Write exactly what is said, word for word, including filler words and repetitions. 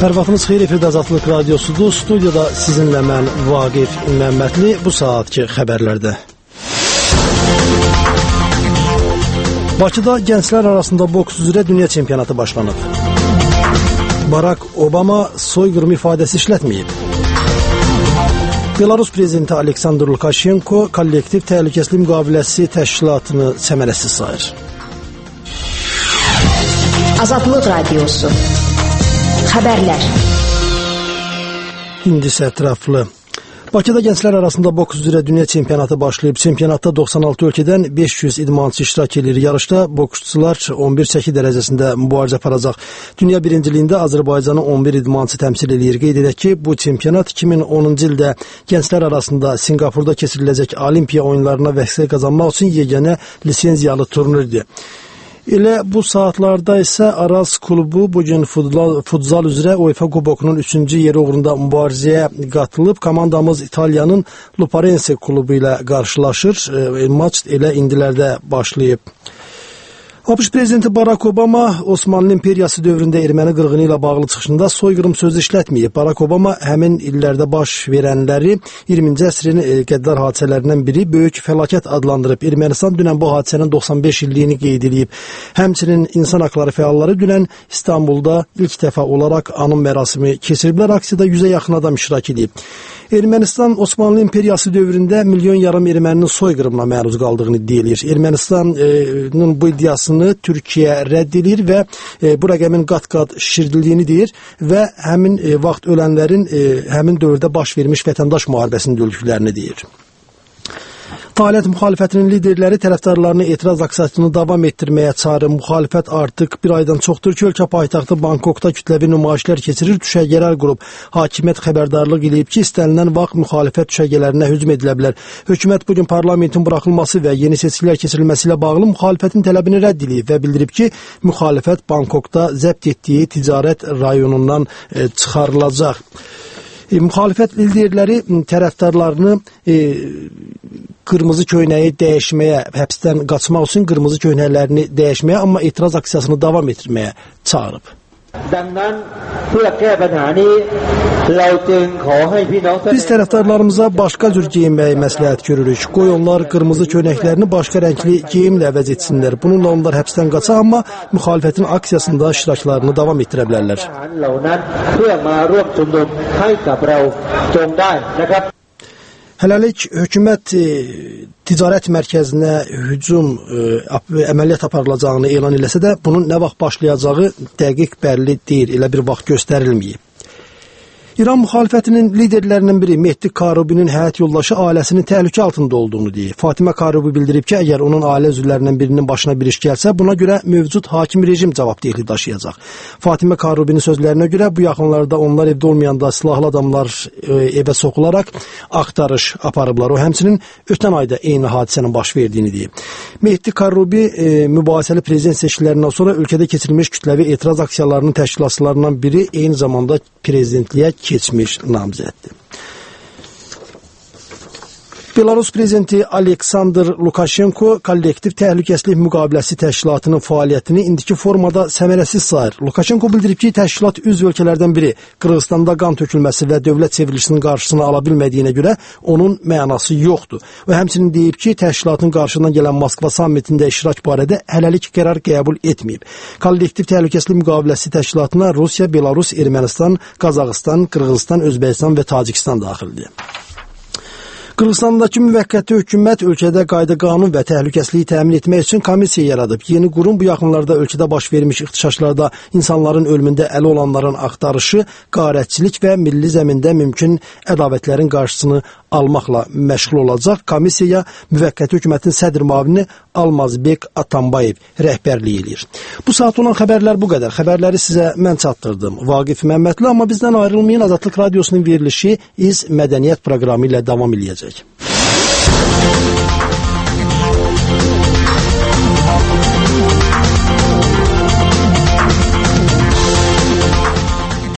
Hər vaxtınız xeyir, efirdə Azadlıq Radiosudur. Studiyada sizinlə mən Vaqif Məmmədli. Bu saatki xəbərlərdə. Bakıda gənclər arasında boks üzrə dünya çempionatı başlanıb. Barack Obama soyqırım ifadəsi işlətməyib. Belarus prezidenti Aleksandr Lukashenko kollektiv təhlükəsizlik müqaviləsi təşkilatını səmərəsiz sayır. Azadlıq Radiosu. Xəbərlər. İndi isə ətraflı. Bakıda gənclər arasında boks üzrə dünya çempionatı başlayıb. Çempionatda doxsan altı ölkədən beş yüz idmançı iştirak edir. Yarışda boksçular on bir çəki dərəcəsində mübarizə aparacaq. Dünya birinciliyində Azərbaycanı on bir idmançı təmsil edir. Qeyd edək ki, bu çempionat iki min onuncu ildə gənclər arasında Singapurda keçiriləcək Olimpiya oyunlarına vəsəq qazanmaq üçün yeganə lisenziyalı turnirdir. Elə bu saatlarda isə Araz klubu bugün futzal, futzal üzrə UEFA kubokunun üçüncü yeri uğrunda mübarizəyə qatılıb. Komandamız İtaliyanın Luparense klubu ilə qarşılaşır. E, maç elə indilərdə başlayıb. ABŞ prezidenti Barack Obama Osmanlı İmperiyası dövründə erməni qırğını ilə bağlı çıxışında soyqırım sözü işlətməyib. Barack Obama həmin illərdə baş verənləri iyirminci əsrin qəddar hadisələrindən biri böyük fəlakət adlandırıb. Ermənistan dünən bu hadisənin doxsan beş illiyini qeyd edib. Həmçinin insan haqları fəalları dünən İstanbulda ilk dəfə olaraq anım mərasimi keçiriblər. Aksiyada yüzə yaxın adam iştirak edib. Ermənistan Osmanlı İmperiyası dövründə milyon yarım erməninin soyqırımına məruz qaldığını deyilir. Ermənistanın bu iddiasını Türkiyə rədd edir və bu rəqəmin qat-qat şişirdildiyini deyir və həmin vaxt ölənlərin həmin dövrdə baş vermiş vətəndaş müharibəsində öldüklərini deyir. Fəaliyyət müxalifətinin liderləri tərəfdarlarını etiraz aksiyasını davam etdirməyə çağırır. Müxalifət artıq bir aydan çoxdur ki, ölkə paytaxtı Bangkokda kütləvi nümayişlər keçirir, düşərgələr qurub. Hakimiyyət xəbərdarlıq edib ki, istənilən vaxt müxalifət düşərgələrinə hücum edilə bilər. Hökumət bugün parlamentin buraxılması və yeni seçkilər keçirilməsi ilə bağlı müxalifətin tələbini rədd edib və bildirib ki, müxalifət Bangkokda zəbt etdiyi ticarət rayonundan e, çıxarılacaq. E, müxalifət liderləri tərəfdarlarını e, qırmızı köynəyi dəyişməyə, həbsdən qaçmaq üçün qırmızı köynəklərini dəyişməyə, amma etiraz aksiyasını davam etdirməyə çağırıb. Biz tərəfdarlarımıza başqa cür geyinməyi məsləhət görürük. Qoy onlar qırmızı köynəklərini başqa rəngli geyimlə əvəz etsinlər. Bununla onlar həbsdən qaça, amma müxalifətin aksiyasında iştiraklarını davam etdirə bilərlər. Hələlik hökumət e, ticarət mərkəzinə hücum e, əməliyyat aparılacağını elan eləsə də, bunun nə vaxt başlayacağı dəqiq bəlli deyil, elə bir vaxt göstərilməyib. İran müxalifətinin liderlərindən biri Mehdi Karubinin həyat yoldaşı ailəsinin təhlükə altında olduğunu deyir. Fatimə Karubi bildirib ki, əgər onun ailə üzvlərindən birinin başına bir iş gəlsə, buna görə mövcud hakim rejim cavabdehlik daşıyacaq. Fatimə Karubinin sözlərinə görə bu yaxınlarda onlar evdə olmayanda silahlı adamlar e, evə soxularaq axtarış aparıblar. O həmçinin ötən ayda eyni hadisənin baş verdiyini deyib. Mehdi Karubi e, mübahisəli prezident seçkilərindən sonra ölkədə keçirilmiş kütləvi etiraz aksiyalarının təşkilatçılarından biri, eyni zamanda prezidentliyə keçmiş namizəddir. Belarus prezidenti Aleksandr Lukashenko kollektiv təhlükəsizlik müqaviləsi təşkilatının fəaliyyətini indiki formada səmərəsiz sayır. Lukashenko bildirib ki, təşkilat üzv ölkələrdən biri Qırğızstanda qan tökülməsi və dövlət çevrilişinin qarşısını ala bilmədiyinə görə onun mənası yoxdur. O həmçinin deyib ki, təşkilatın qarşıdan gələn Moskva sammitində iştirak barədə hələlik qərar qəbul etməyib. Kollektiv təhlükəsizlik müqaviləsi təşkilatına Rusiya, Belarus, Ermənistan, Qazaxıstan, Qırğızstan, Özbəkistan və Tacikistan daxildir. Qırğızstandakı müvəqqəti hökumət ölkədə qayda qanun və təhlükəsizliyi təmin etmək üçün komissiya yaradıb. Yeni qurum bu yaxınlarda ölkədə baş vermiş ixtişaşlarda insanların ölümündə əli olanların axtarışı, qarətçilik və milli zəmində mümkün ədavətlərin qarşısını almaqla məşğul olacaq. Komissiyaya müvəqqəti hökumətin sədr müavini Almazbek Atambayev rəhbərlik edir. Bu saat olan xəbərlər bu qədər. Xəbərləri sizə mən çatdırdım. Vaqif Məmmədli, amma bizdən ayrılmayın. Azadlıq Radiosunun verilişi İz Mədəniyyət proqramı ilə davam edəcək.